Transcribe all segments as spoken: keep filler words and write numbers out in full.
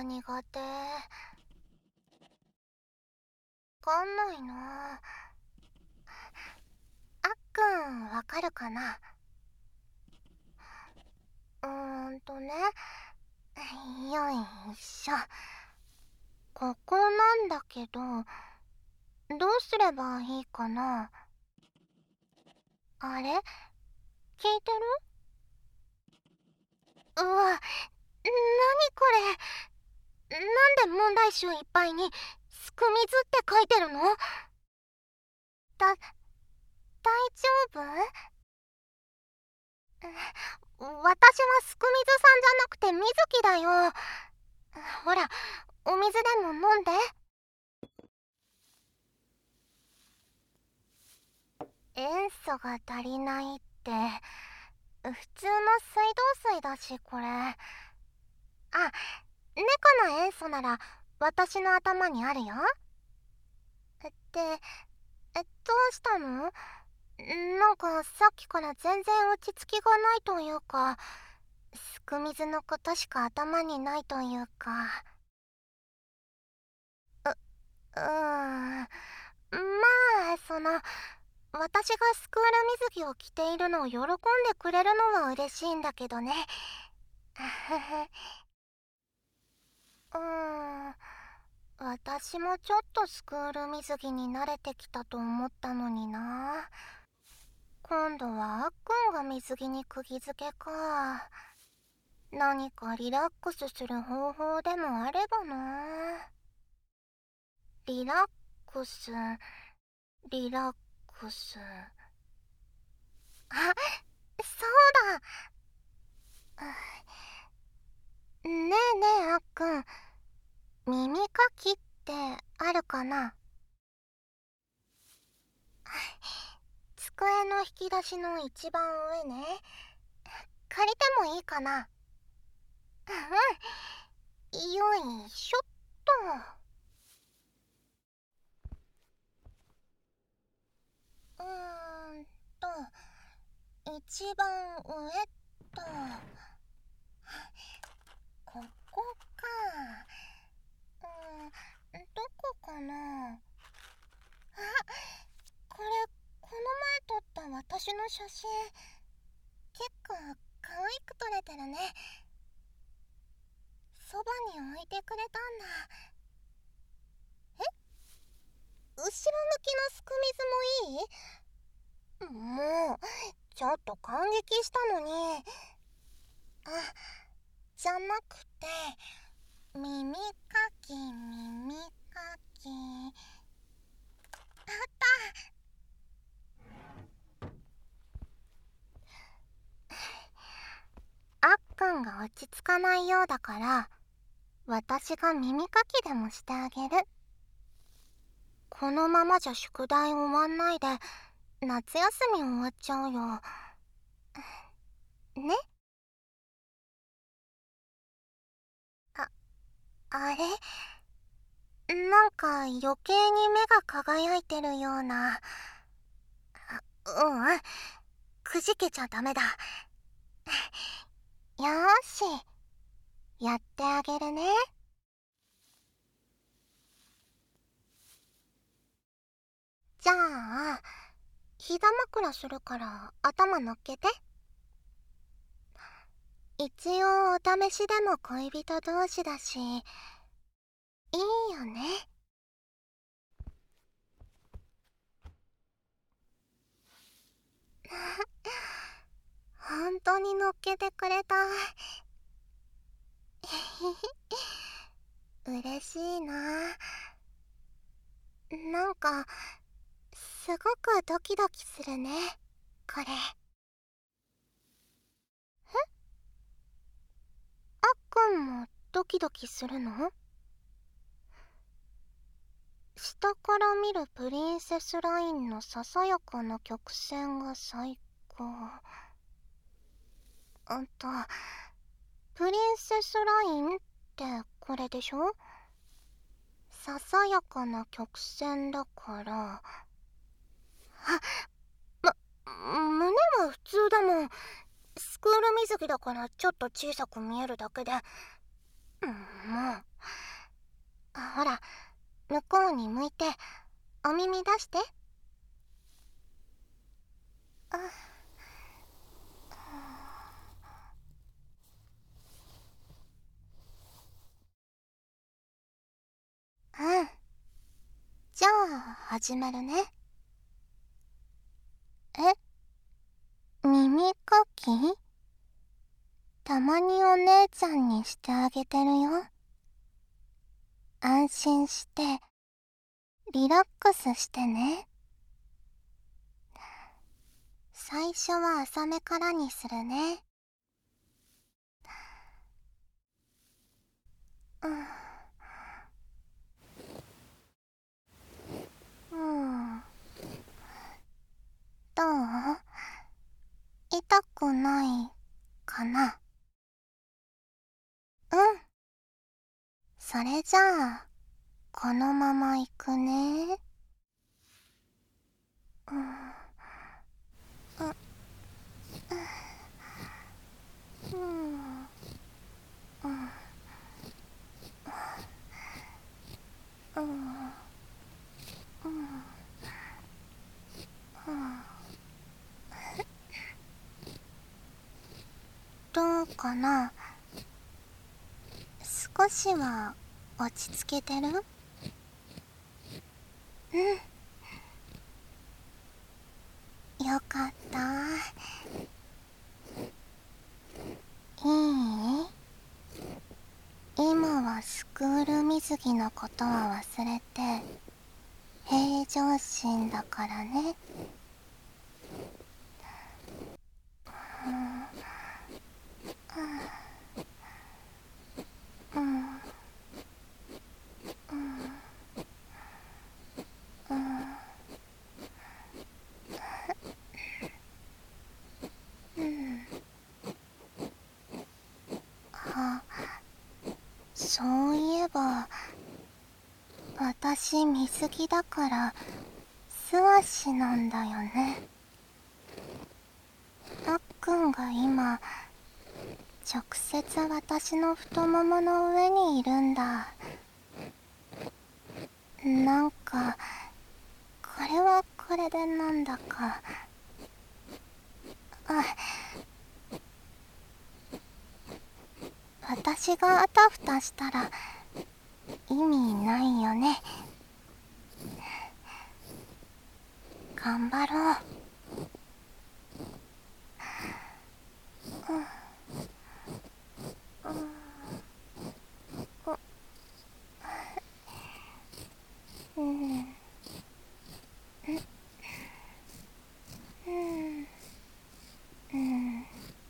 苦手。わかんないな。あっくんわかるかな？うーんとね、よいしょ。ここなんだけど、どうすればいいかな？あれ？聞いてる？うわ、なにこれ。なんで問題集いっぱいにすくみずって書いてるの？だ、大丈夫？私はすくみずさんじゃなくてみずきだよ。ほら、お水でも飲んで。塩素が足りないって、普通の水道水だし、これ。あ、猫の塩素なら私の頭にあるよ。って、え、どうしたの？なんかさっきから全然落ち着きがないというか、すくみずのことしか頭にないというか。う、うーん。まあ、その、私がスクール水着を着ているのを喜んでくれるのは嬉しいんだけどね。うーん。私もちょっとスクール水着に慣れてきたと思ったのにな。今度はあっくんが水着に釘付けか。何かリラックスする方法でもあればな。リラックス、リラックス。あ、そうだ。ねえねえあっくん、耳かきってあるかな？机の引き出しの一番上ね。借りてもいいかな？うん、よいしょっと。うーんと、一番上っと。ここか。うーん、どこかな。あ、これ、この前撮った私の写真。結構可愛く撮れてるね。そばに置いてくれたんだ。え？後ろ向きのすくみずもいい？もう、ちょっと感激したのに。あ、じゃなくて、耳かき、耳かき。あった。あっくんが落ち着かないようだから、私が耳かきでもしてあげる。このままじゃ宿題終わんないで、夏休み終わっちゃうよ。ね？あ、あれ？なんか余計に目が輝いてるような。ううん、くじけちゃダメだ。よーし、やってあげるね。じゃあ、膝枕するから頭乗っけて。一応お試しでも恋人同士だし、いいよね。本当に乗っけてくれた。嬉しいな。なんか、すごくドキドキするね、これ。え？あっくんもドキドキするの？下から見るプリンセスラインのささやかな曲線が最高。あんた、プリンセスラインってこれでしょ？ささやかな曲線だから。あ、ま、胸は普通だもん。スクール水着だからちょっと小さく見えるだけで。 もう。ほら、向こうに向いてお耳出して。あ、うん。じゃあ始めるね。え、耳かき？たまにお姉ちゃんにしてあげてるよ。安心してリラックスしてね。最初は浅めからにするね。うん。うん。どう？痛くないかな？うん。それじゃあこのまま行くね。うん。あ、うん。うん。うん。うん。うん。どうかな？少しは落ち着けてる？うん。よかった。いい？今はスクール水着のことは忘れて平常心だからね。うん。うん。うん。うん。うん。あ、そういえば私水着だから素足なんだよね。あっくんが今直接私の太ももの上にいるんだ。なんかこれはこれでなんだか。あ、私があたふたしたら意味ないよね。頑張ろう。うん。うん。うん。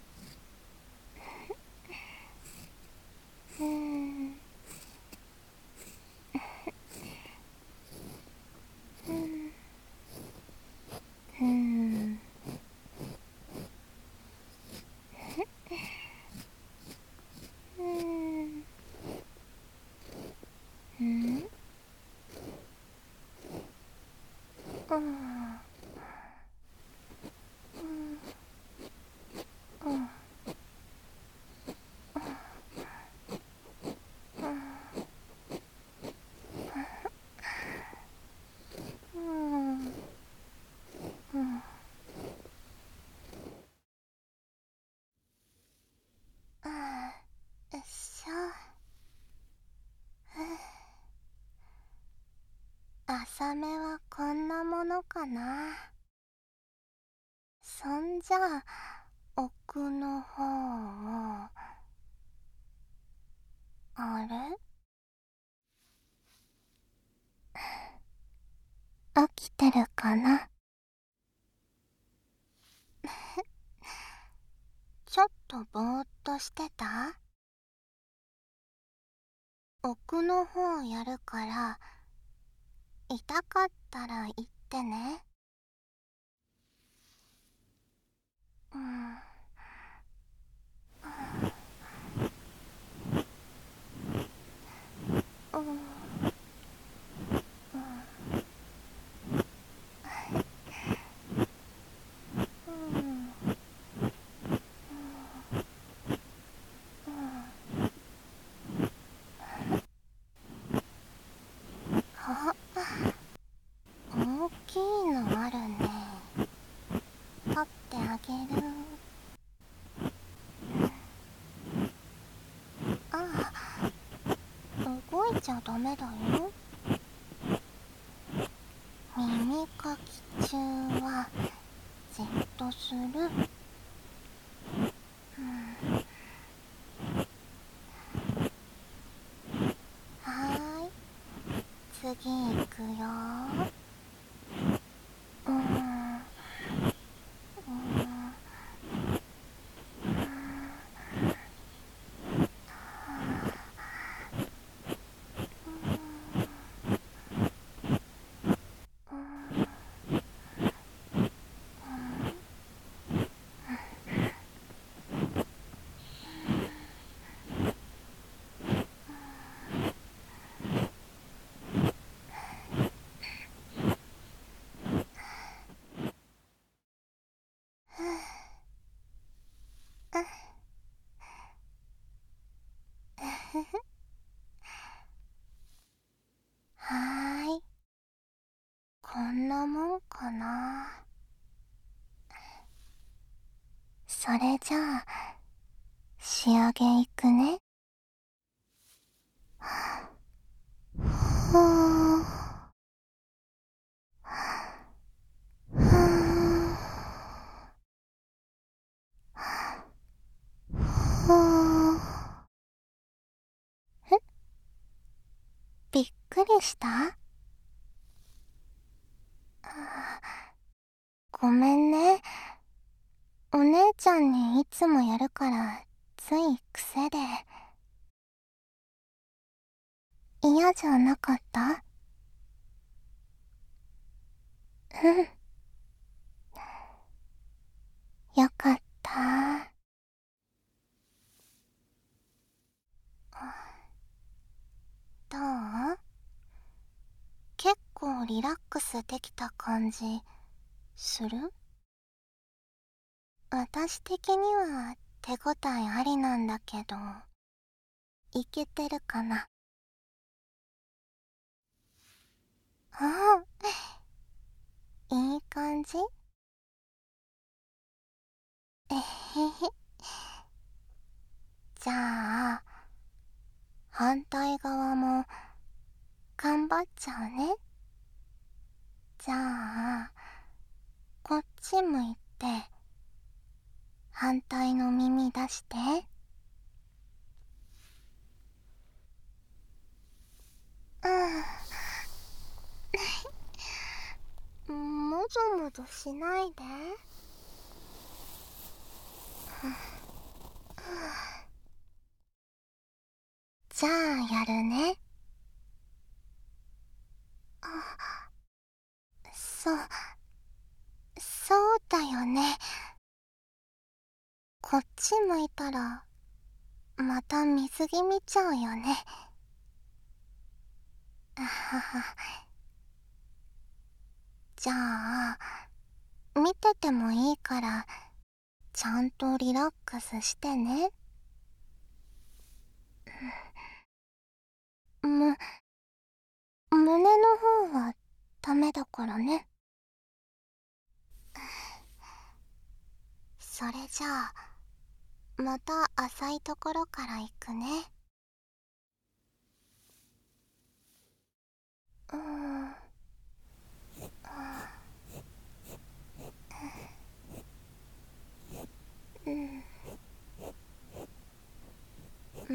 うん。うん。うん。うん。うん。うん。うん。うん。ああ、よっしょ。浅めはこんなものかな。そんじゃ奥の方を。あれ？飽きてるかな？ちょっとぼーっとしてた？奥の方やるから痛かったら言ってね。うん。うん。うん。 ちゃダメだよ。耳かき中はじっとする。うん、はーい、次行くよ。うん、うん、はーい、こんなもんかな。それじゃあ仕上げいくね。ふーふーふー。え、びっくりした？ごめんね。お姉ちゃんにいつもやるからつい癖で。嫌じゃなかった？うん、よかった。どう？結構リラックスできた感じする？私的には手応えありなんだけど、いけてるかな？ああ、いい感じ？えへへ。じゃあ反対側も頑張っちゃうね。じゃあこっち向いて反対の耳出して。うん、もぞもぞしないで。じゃあやるね。あ、そうそうだよね。こっち向いたらまた水着見ちゃうよね。あはは。じゃあ見ててもいいからちゃんとリラックスしてね。む胸の方はダメだからね。それじゃあまた浅いところから行くね。うーん、うん、うん、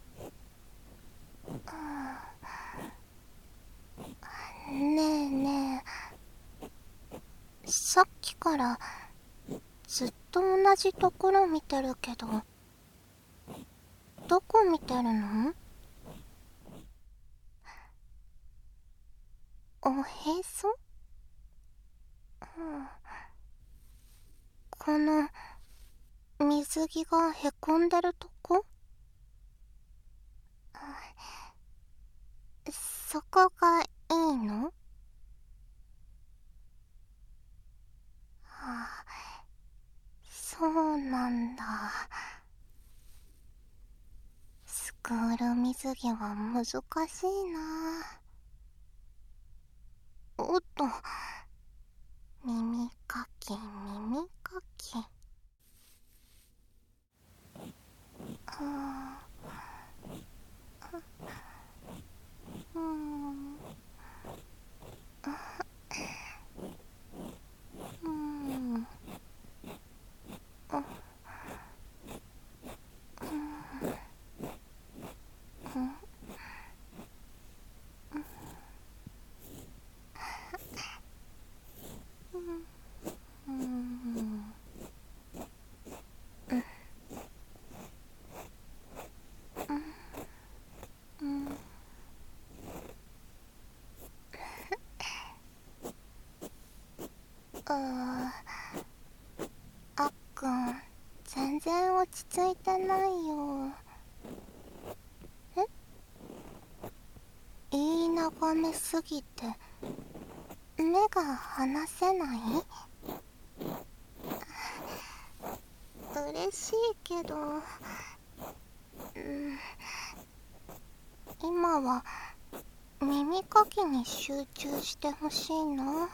ねえねえ、さっきからずっと同じところ見てるけど、どこ見てるの？おへそ？うん、この水着がへこんでるとこ？そこがいいの？はあ、そうなんだ。スクール水着は難しいな。おっと、耳かき耳かき。あがめすぎて目が離せない？嬉しいけど、うん、今は耳かきに集中してほしいな。うん、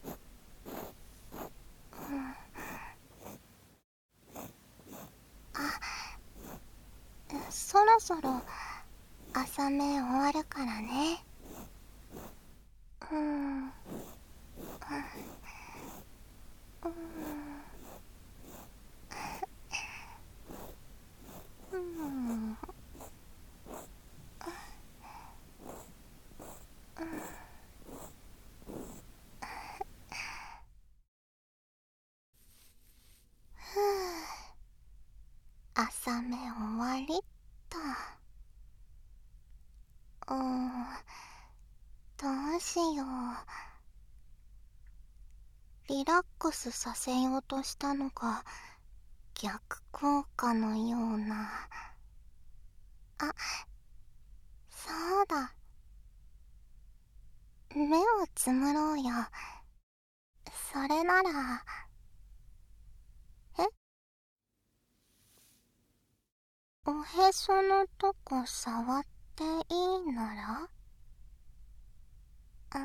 あ、そろそろ朝目終わるからね。うん、うん、うん、朝目終わりっと。うん、どうしよう。リラックスさせようとしたのが逆効果のような。あ、そうだ。目をつむろうよ。それなら。え、おへそのとこ触っていいなら？うん、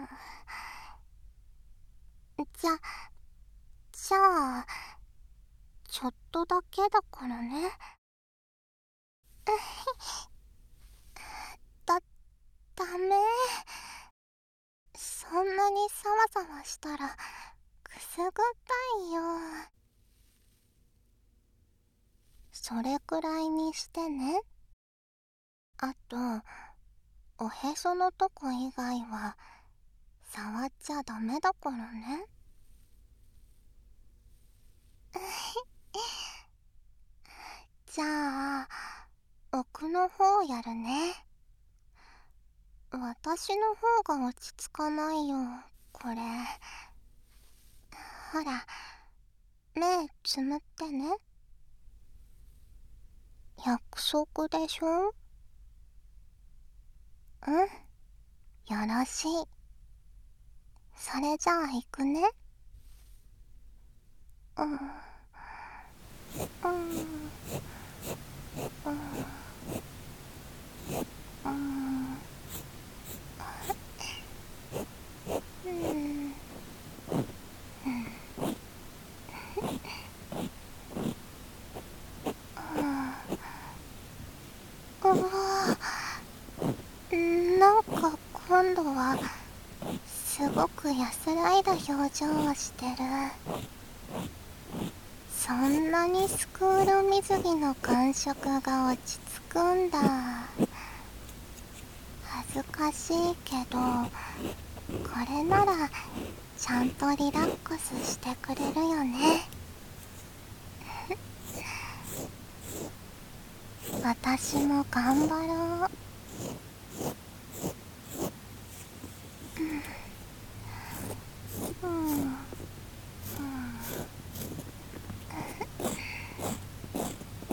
じゃ、じゃあ、ちょっとだけだからね。だ、ダメ。そんなにサワサワしたらくすぐったいよ。それくらいにしてね。あと、おへそのとこ以外は触っちゃダメだからね。じゃあ、奥の方やるね。私の方が落ち着かないよ、これ。ほら、目つむってね。約束でしょ？うん、よろしい。それじゃあ行くね。うん、うん、うん、うん、うん。うわ、なんか今度はすごく安らいだ表情をしてる。そんなにスクール水着の感触が落ち着くんだ。恥ずかしいけど、これならちゃんとリラックスしてくれるよね。私も頑張ろう。うん、うん、うん、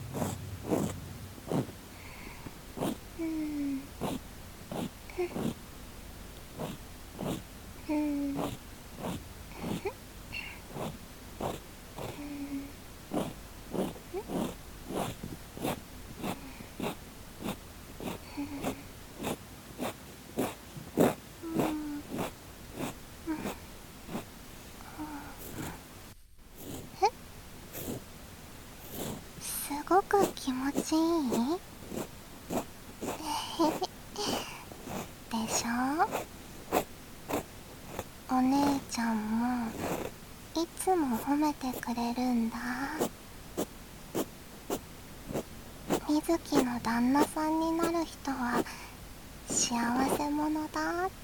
うん、うん、すごく気持ちいいでしょ？お姉ちゃんもいつも褒めてくれるんだ。水木の旦那さんになる人は幸せ者だって。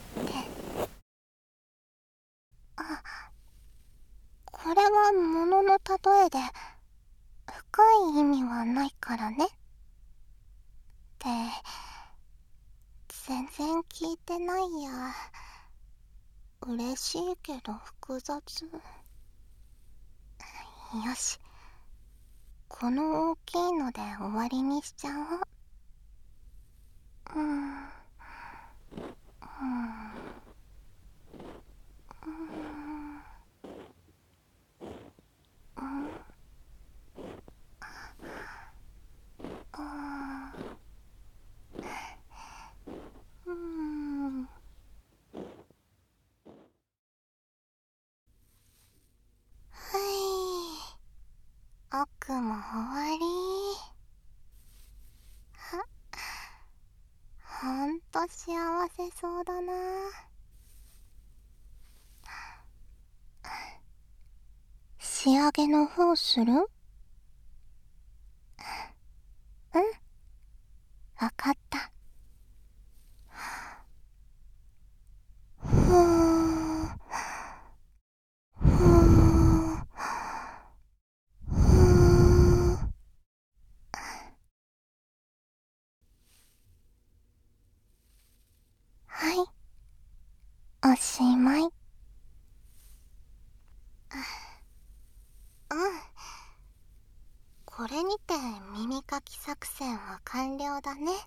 あ、これは物の例えで深い意味はないからね。って全然聞いてないや。嬉しいけど複雑。よし、この大きいので終わりにしちゃおう。うん、う奥も終わり。ほんと幸せそうだな。仕上げの方する？うん、わかった。ふーふーふー。はい、おしまい。うん、これにて耳かき作戦は完了だね。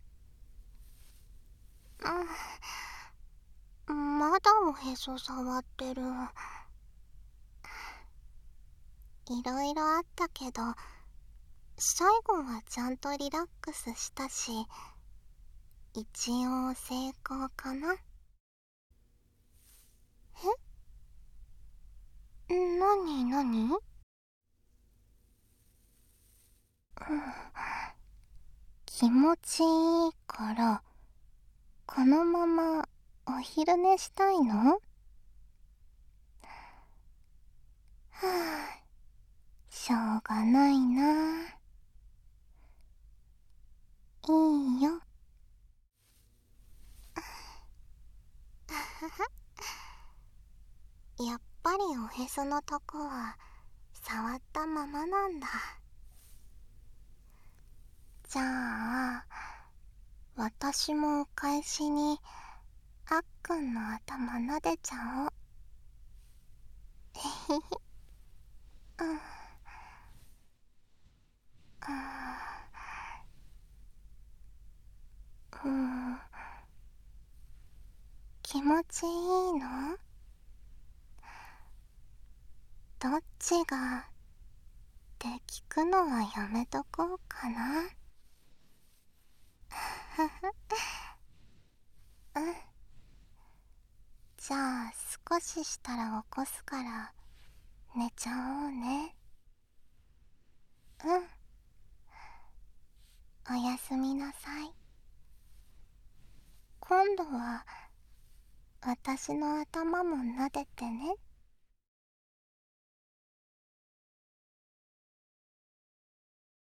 うん、まだおへそ触ってる。いろいろあったけど、最後はちゃんとリラックスしたし、一応成功かな。え？なになに？気持ちいいからこのままお昼寝したいの？はあ、しょうがないな。いいよ。やっぱりおへそのとこは触ったままなんだ。じゃあ私もお返しにあっくんの頭撫でちゃおう。えへへ。うん、うん、気持ちいいの？どっちがって聞くのはやめとこうかな。うん、じゃあ少ししたら起こすから寝ちゃおうね。うん、おやすみなさい。今度は私の頭も撫でてね。